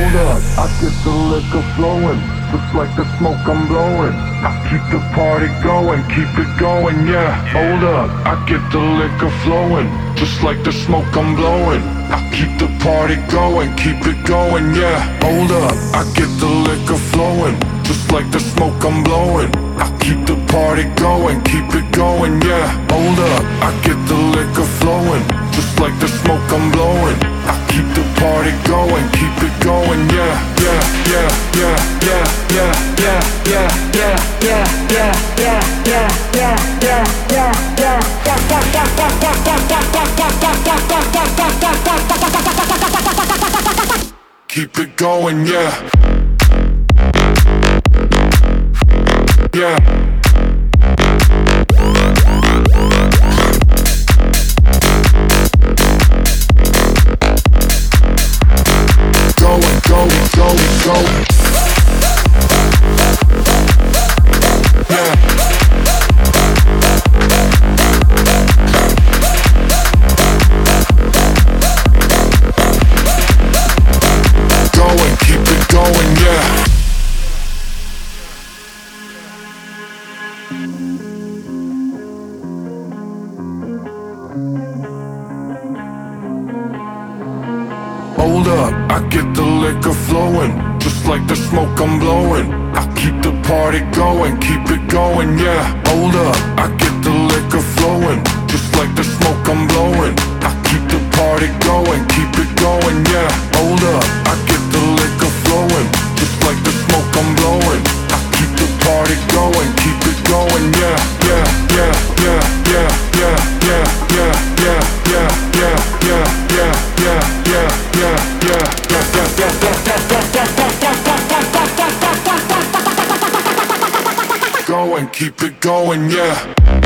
Hold up, I get the liquor flowing, just like the smoke I'm blowing. I keep the party going, keep it going, yeah. Hold up, I get the liquor flowing, just like the smoke I'm blowing. I keep the party going, keep it going, yeah. Hold up, I get the liquor flowing, just like the smoke I'm blowing. I keep the party going, keep it going, yeah. Hold up, I get the liquor flowing, just like the smoke I'm blowing. I keep the party going, keep it going, yeah, yeah, yeah, yeah, yeah, yeah, yeah, yeah, yeah, yeah, yeah, yeah, yeah, yeah, yeah, yeah, yeah. Keep it going, yeah. Yeah. Going, going, going, going. Yeah. Going, keep it going, yeah. Hold up, I get the liquor flowing, just like the smoke I'm blowing. I keep the party going, keep it going, yeah. Hold up, I get the liquor flowing, just like the smoke I'm blowing. I keep the party going, keep it going, yeah. Hold up, I get the liquor flowing, just like the smoke I'm blowing. I keep the party going, keep it going, yeah, yeah, yeah, yeah, yeah, yeah, yeah, yeah, yeah, yeah, yeah, yeah, yeah, yeah, yeah, yeah, yeah, yeah, go and keep it going, yeah.